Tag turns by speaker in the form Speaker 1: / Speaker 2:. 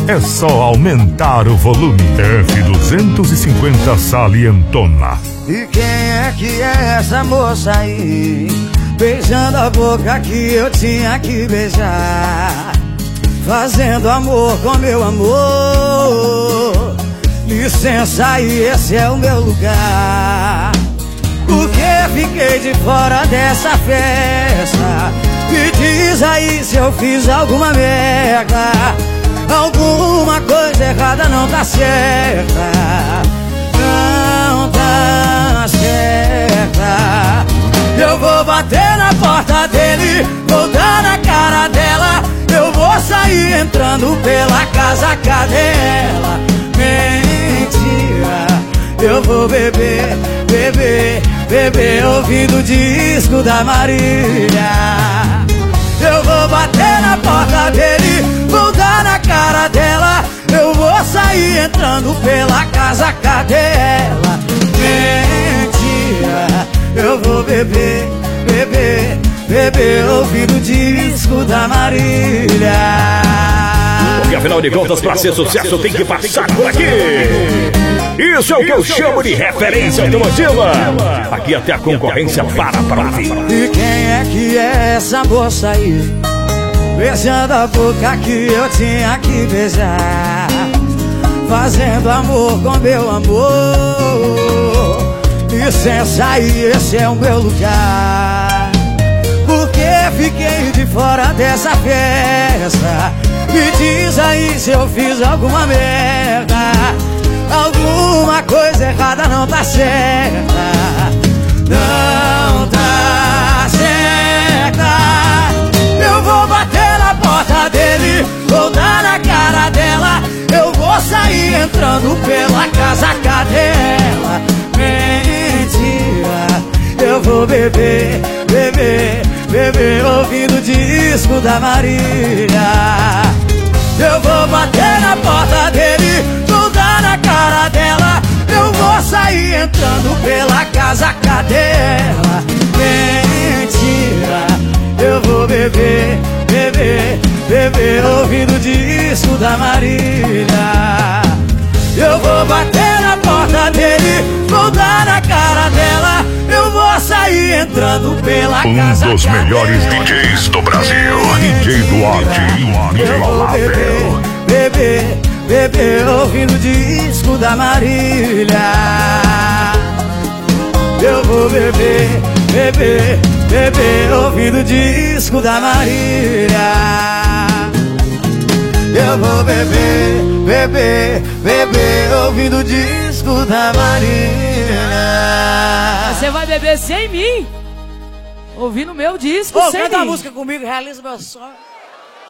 Speaker 1: É só aumentar o volume. F250 Salientona.
Speaker 2: E quem é que é essa moça aí? Beijando a boca que eu tinha que beijar, fazendo amor com meu amor. Licença aí, esse é o meu lugar. Porque fiquei de fora dessa festa? Me diz aí se eu fiz alguma merda. Alguma coisa errada não tá certa. Não tá certa. Eu vou bater na porta dele, vou dar na cara dela. Eu vou sair entrando pela casa, cadê ela? Mentira. Eu vou beber, beber, beber, ouvindo o disco da Marília. Eu vou bater na porta dele, vou dar na cara dela. Eu vou sair entrando pela casa, cadê ela? Mentira. Eu vou beber, beber, beber, ouvindo o disco da Marília.
Speaker 3: Porque afinal de contas, pra ser sucesso tem que passar por aqui. Isso é o que eu chamo de referência automotiva. Aqui até a concorrência para ouvir.
Speaker 2: E quem é que é essa moça aí? Beijando a boca que eu tinha que beijar, fazendo amor com meu amor. Licença aí, esse é o meu lugar. Porque fiquei de fora dessa festa? Me diz aí se eu fiz alguma merda. Alguma coisa errada não tá certa. Não tá certa. Eu vou bater na porta dele, vou dar na cara dela. Eu vou sair entrando pela casa, cadê ela? Mentira. Eu vou beber, beber, beber, ouvindo o disco da Marília. Eu vou bater na porta dele, vou dar na cara dela. Eu vou sair entrando pela casa, cadê ela? Mentira. Eu vou beber, beber, beber, ouvindo o disco da Marília. Eu vou bater na porta dele, vou dar na cara dela. Eu vou sair entrando pela casa.
Speaker 1: Um dos melhores DJs do Brasil, DJ Duarte, inigualável.
Speaker 2: Beber, beber, ouvindo o disco da Marília. Eu vou beber, beber, beber, ouvindo o disco da Marília. Eu vou beber, beber, beber, ouvindo o disco da Marília.
Speaker 4: Você vai beber sem mim, ouvindo meu disco, sem
Speaker 2: canta
Speaker 4: mim.
Speaker 2: a música comigo, realiza meu sonho.